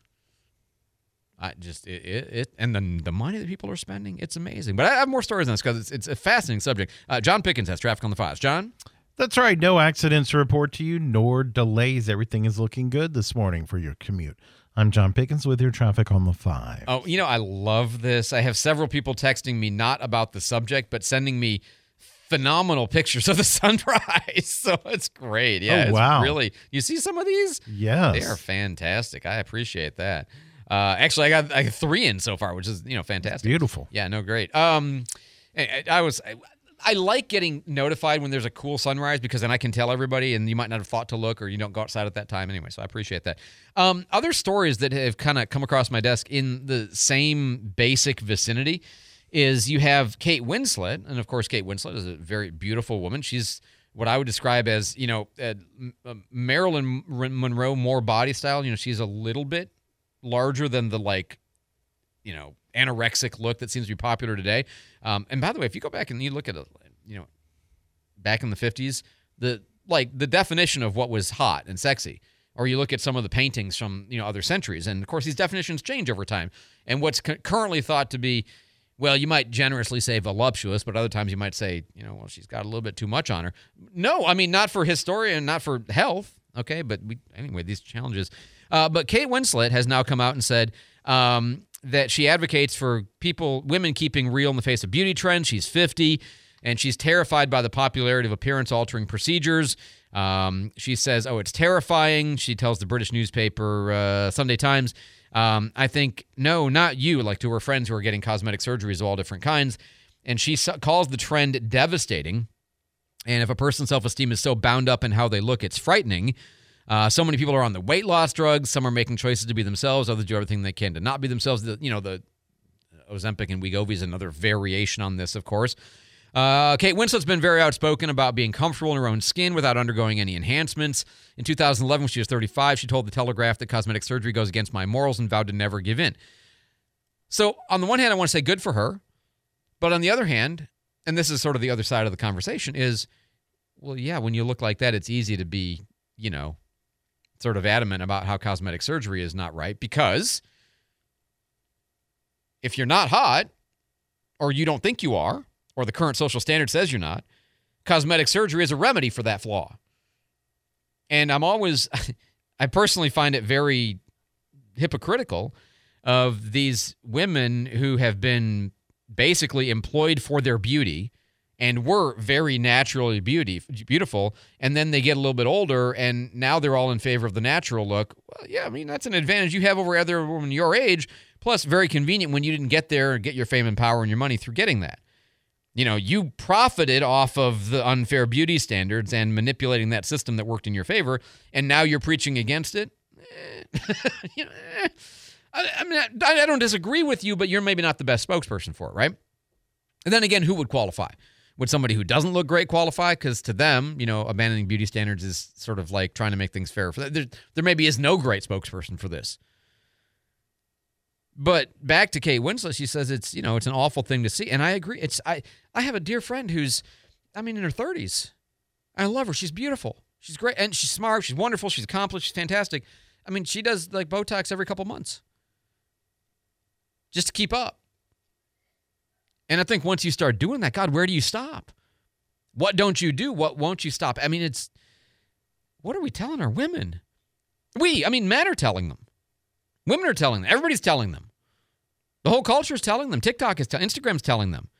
I just it, it, it and the the money that people are spending, it's amazing. But I have more stories on this because it's it's a fascinating subject. Uh, John Pickens has traffic on the fives. John, That's right. No accidents to report to you, nor delays. Everything is looking good this morning for your commute. I'm John Pickens with your traffic on the five. oh, you know, I love this. I have several people texting me not about the subject, but sending me phenomenal pictures of the sunrise. So it's great. Yeah, Oh, wow. It's really. You see some of these? Yes. They are fantastic. I appreciate that. Uh, actually, I got, I got three in so far, which is, you know, fantastic. Beautiful. Yeah, no, great. Um, I, I was, I, I like getting notified when there's a cool sunrise because then I can tell everybody, and you might not have thought to look, or you don't go outside at that time anyway. So I appreciate that. Um, other stories that have kind of come across my desk in the same basic vicinity is you have Kate Winslet, and of course, Kate Winslet is a very beautiful woman. She's what I would describe as, you know, uh, Marilyn Monroe more body style. You know, she's a little bit larger than the, like, you know, anorexic look that seems to be popular today. Um, and by the way, if you go back and you look at, a, you know, back in the fifties, the like the definition of what was hot and sexy, or you look at some of the paintings from, you know, other centuries, and of course these definitions change over time. And what's cu- currently thought to be, well, you might generously say voluptuous, but other times you might say, you know, well, she's got a little bit too much on her. No, I mean, not for historian, not for health. Okay, but we anyway, these challenges. Uh, but Kate Winslet has now come out and said um, that she advocates for people, women keeping real in the face of beauty trends. She's fifty, and she's terrified by the popularity of appearance-altering procedures. Um, she says, oh, it's terrifying. She tells the British newspaper uh, Sunday Times, um, I think, no, not you, like to her friends who are getting cosmetic surgeries of all different kinds. And she so- calls the trend devastating. And if a person's self-esteem is so bound up in how they look, it's frightening. Uh, so many people are on the weight loss drugs. Some are making choices to be themselves. Others do everything they can to not be themselves. The, you know, the Ozempic and Wegovy is another variation on this, of course. Uh, Kate Winslet's been very outspoken about being comfortable in her own skin without undergoing any enhancements. In two thousand eleven, when she was thirty-five, she told The Telegraph that cosmetic surgery goes against my morals and vowed to never give in. So on the one hand, I want to say good for her. But on the other hand, and this is sort of the other side of the conversation, is well, yeah, when you look like that, it's easy to be, you know, sort of adamant about how cosmetic surgery is not right, because if you're not hot, or you don't think you are, or the current social standard says you're not, cosmetic surgery is a remedy for that flaw. And I'm always, I personally find it very hypocritical of these women who have been basically employed for their beauty and were very naturally beauty, beautiful, and then they get a little bit older, and now they're all in favor of the natural look. Well, yeah, I mean, that's an advantage you have over other women your age, plus very convenient when you didn't get there and get your fame and power and your money through getting that. You know, you profited off of the unfair beauty standards and manipulating that system that worked in your favor, and now you're preaching against it. Eh, you know, eh. I, I mean, I, I don't disagree with you, but you're maybe not the best spokesperson for it, right? And then again, who would qualify? Would somebody who doesn't look great qualify? Because to them, you know, abandoning beauty standards is sort of like trying to make things fair. For there, there maybe is no great spokesperson for this. But back to Kate Winslet, she says it's, you know, it's an awful thing to see. And I agree. It's I, I have a dear friend who's, I mean, in her thirties. I love her. She's beautiful. She's great. And she's smart. She's wonderful. She's accomplished. She's fantastic. I mean, she does like Botox every couple months just to keep up. And I think once you start doing that, God, where do you stop? What don't you do? What won't you stop? I mean, it's, what are we telling our women? We, I mean, men are telling them. Women are telling them. Everybody's telling them. The whole culture is telling them. TikTok is telling, Instagram's telling them.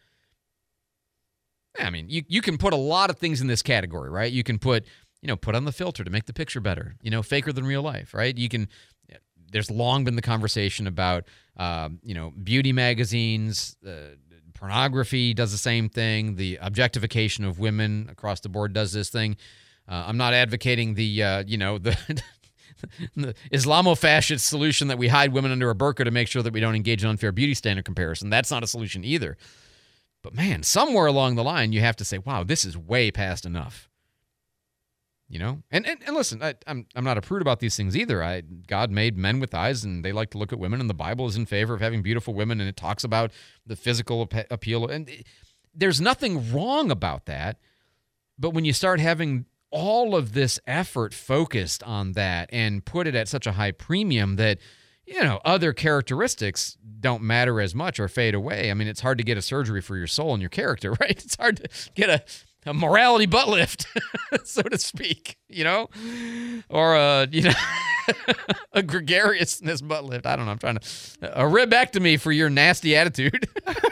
I mean, you, you can put a lot of things in this category, right? You can put, you know, put on the filter to make the picture better, you know, faker than real life, right? You can, there's long been the conversation about, uh, you know, beauty magazines, uh, pornography does the same thing. The objectification of women across the board does this thing. Uh, I'm not advocating the, uh, you know, the, the Islamo-fascist solution that we hide women under a burqa to make sure that we don't engage in unfair beauty standard comparison. That's not a solution either. But man, somewhere along the line, you have to say, wow, this is way past enough. You know, and and, and listen, I, I'm I'm not a prude about these things either. I God made men with eyes, and they like to look at women, and the Bible is in favor of having beautiful women, and it talks about the physical ap- appeal, and it, there's nothing wrong about that. But when you start having all of this effort focused on that and put it at such a high premium that, you know, other characteristics don't matter as much or fade away. I mean, it's hard to get a surgery for your soul and your character, right? It's hard to get a a morality butt lift, so to speak, you know, or a, you know, a gregariousness butt lift. I don't know. I'm trying to, a ribectomy for your nasty attitude.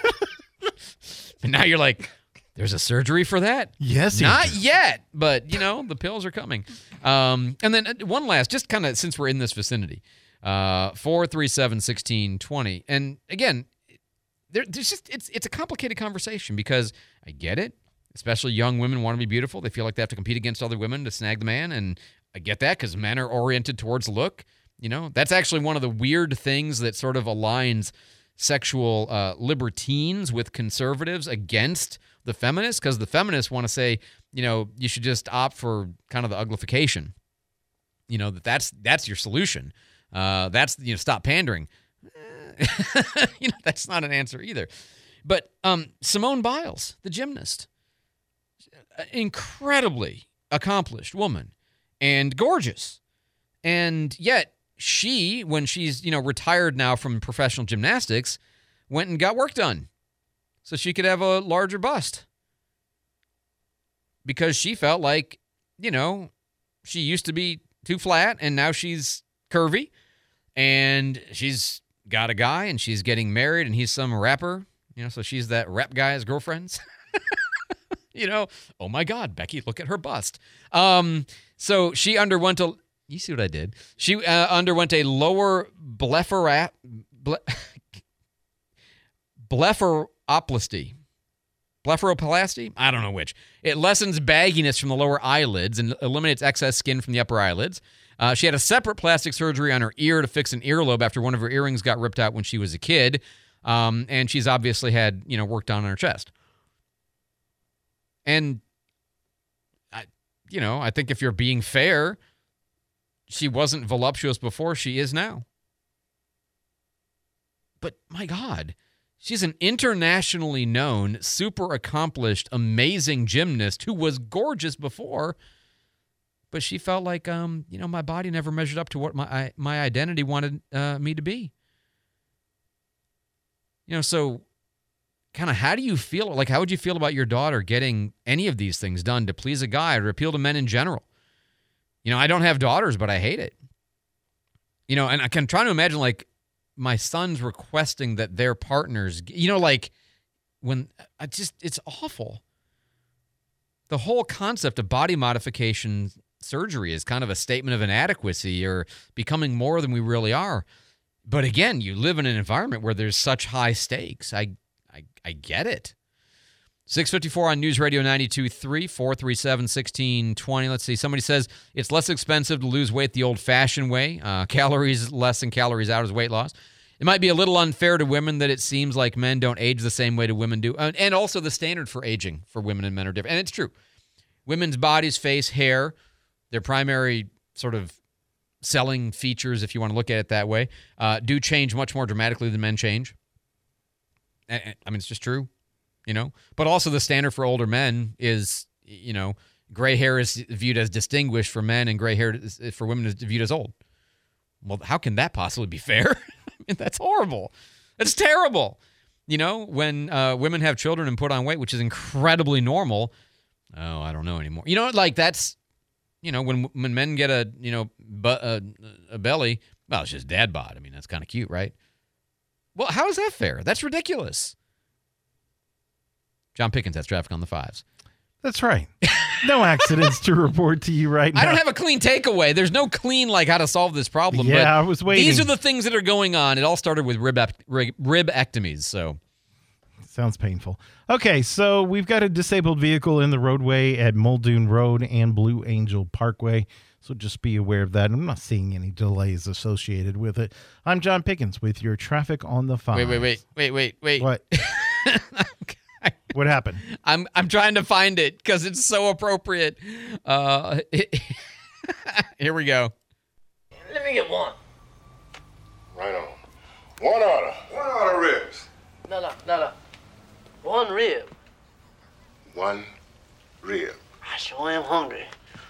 And now you're like, there's a surgery for that? Yes. Not yet, but, you know, the pills are coming. Um, and then one last, just kind of since we're in this vicinity, uh, four three seven, one six two zero. And again, there, there's just, it's it's a complicated conversation because I get it. Especially young women want to be beautiful. They feel like they have to compete against other women to snag the man. And I get that because men are oriented towards look. You know, that's actually one of the weird things that sort of aligns sexual uh, libertines with conservatives against the feminists, because the feminists want to say, you know, you should just opt for kind of the uglification. You know, that that's, that's your solution. Uh, that's, you know, stop pandering. You know, that's not an answer either. But um, Simone Biles, the gymnast, incredibly accomplished woman and gorgeous. And yet she, when she's, you know, retired now from professional gymnastics, went and got work done so she could have a larger bust. Because she felt like, you know, she used to be too flat and now she's curvy and she's got a guy and she's getting married and he's some rapper, you know, so she's that rap guy's girlfriends. You know, oh my God, Becky, look at her bust. Um, so she underwent a, you see what I did? She uh, underwent a lower blephara, ble, blepharoplasty. Blepharoplasty? I don't know which. It lessens bagginess from the lower eyelids and eliminates excess skin from the upper eyelids. Uh, she had a separate plastic surgery on her ear to fix an earlobe after one of her earrings got ripped out when she was a kid. Um, and she's obviously had, you know, work done on her chest. And, I, you know, I think if you're being fair, she wasn't voluptuous before, she is now. But, my God, She's an internationally known, super accomplished, amazing gymnast who was gorgeous before, but she felt like, um, you know, my body never measured up to what my I, my identity wanted uh, me to be. You know, so kind of how do you feel? Like, how would you feel about your daughter getting any of these things done to please a guy or appeal to men in general? You know, I don't have daughters, but I hate it. You know, and I can try to imagine, like, my sons requesting that their partners, you know, like when I just, it's awful. The whole concept of body modification surgery is kind of a statement of inadequacy or becoming more than we really are. But again, you live in an environment where there's such high stakes. I I, I get it. six fifty-four on News Radio ninety-two point three, four three seven, one six two zero. Let's see. Somebody says it's less expensive to lose weight the old-fashioned way. Uh, calories less and calories out is weight loss. It might be a little unfair to women that it seems like men don't age the same way to women do. Uh, and also the standard for aging for women and men are different. And it's true. Women's bodies, face, hair, their primary sort of selling features, if you want to look at it that way, uh, do change much more dramatically than men change. I mean, it's just true, you know. But also the standard for older men is, you know, gray hair is viewed as distinguished for men and gray hair is, for women is viewed as old. Well, how can that possibly be fair? I mean, that's horrible. That's terrible. You know, when uh, women have children and put on weight, which is incredibly normal. Oh, I don't know anymore. You know, like that's, you know, when when men get a, you know, bu- a, a belly, well, it's just dad bod. I mean, that's kind of cute, right? Well, how is that fair? That's ridiculous. John Pickens has traffic on the fives. That's right. No accidents to report to you right now. I don't have a clean takeaway. There's no clean, like, how to solve this problem. Yeah, but I was waiting. These are the things that are going on. It all started with rib ribectomies, so. Sounds painful. Okay, so we've got a disabled vehicle in the roadway at Muldoon Road and Blue Angel Parkway, so just be aware of that. I'm not seeing any delays associated with it. I'm John Pickens with your traffic on the five. Wait, wait, wait, wait, wait, wait. What? What happened? I'm I'm trying to find it because it's so appropriate. Uh, it, here we go. Let me get one. Right on. One order. One order ribs. No, no, no, no. One rib. One rib. I sure am hungry.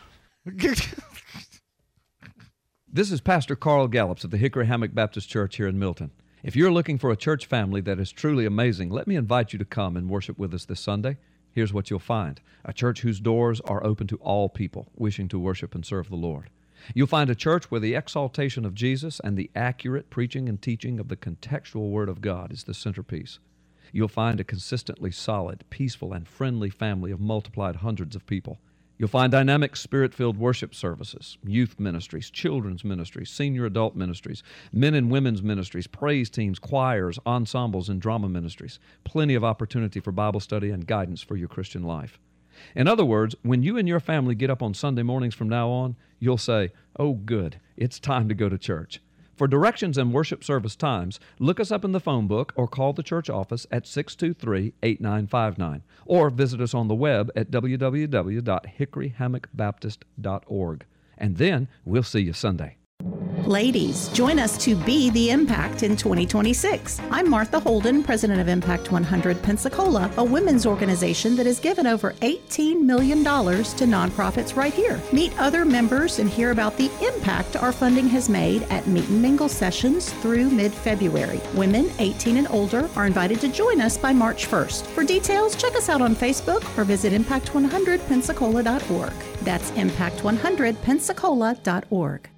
This is Pastor Carl Gallups of the Hickory Hammock Baptist Church here in Milton. If you're looking for a church family that is truly amazing, let me invite you to come and worship with us this Sunday. Here's what you'll find: a church whose doors are open to all people wishing to worship and serve the Lord. You'll find a church where the exaltation of Jesus and the accurate preaching and teaching of the contextual Word of God is the centerpiece. You'll find a consistently solid, peaceful, and friendly family of multiplied hundreds of people. You'll find dynamic, spirit-filled worship services, youth ministries, children's ministries, senior adult ministries, men and women's ministries, praise teams, choirs, ensembles, and drama ministries. Plenty of opportunity for Bible study and guidance for your Christian life. In other words, when you and your family get up on Sunday mornings from now on, you'll say, "Oh, good, it's time to go to church." For directions and worship service times, look us up in the phone book or call the church office at six two three, eight nine five nine or visit us on the web at w w w dot hickory hammock baptist dot org. And then we'll see you Sunday. Ladies, join us to be the Impact in twenty twenty-six. I'm Martha Holden, president of Impact one hundred Pensacola, a women's organization that has given over eighteen million dollars to nonprofits right here. Meet other members and hear about the impact our funding has made at meet and mingle sessions through mid-February. Women eighteen and older are invited to join us by March first. For details, check us out on Facebook or visit impact one hundred pensacola dot org. That's impact one hundred pensacola dot org.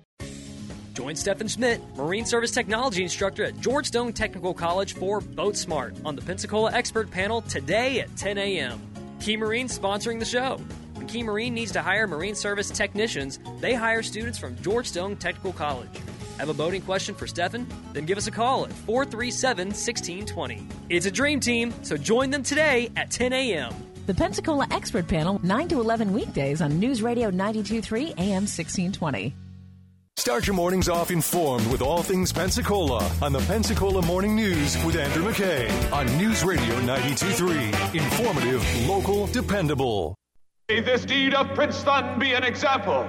Join Stephen Schmidt, Marine Service Technology Instructor at Georgetown Technical College for Boat Smart on the Pensacola Expert Panel today at ten a.m. Key Marine sponsoring the show. When Key Marine needs to hire Marine Service technicians, they hire students from Georgetown Technical College. Have a boating question for Stephen? Then give us a call at four three seven, one six two zero. It's a dream team, so join them today at ten a.m. The Pensacola Expert Panel, nine to eleven weekdays on News Radio ninety-two point three A M sixteen twenty. Start your mornings off informed with all things Pensacola on the Pensacola Morning News with Andrew McKay on News Radio ninety-two point three. Informative, local, dependable. May this deed of Princeton be an example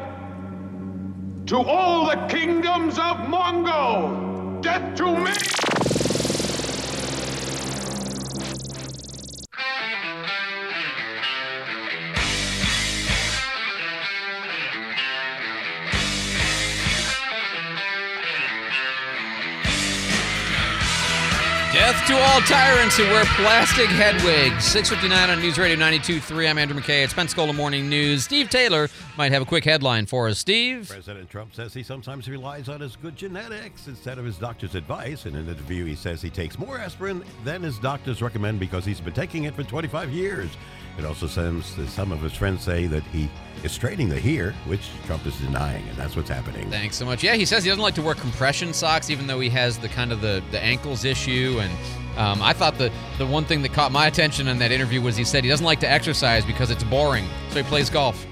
to all the kingdoms of Mongo. Death to me! Death to all tyrants who wear plastic head wigs. six fifty-nine on News Radio ninety-two point three. I'm Andrew McKay. It's Pensacola Morning News. Steve Taylor might have a quick headline for us. Steve? President Trump says he sometimes relies on his good genetics instead of his doctor's advice. In an interview, he says he takes more aspirin than his doctors recommend because he's been taking it for twenty-five years. It also seems that some of his friends say that he is straining the hair, which Trump is denying, and that's what's happening. Thanks so much. Yeah, he says he doesn't like to wear compression socks, even though he has the kind of the, the ankles issue. And um, I thought the, the one thing that caught my attention in that interview was he said he doesn't like to exercise because it's boring, so he plays golf.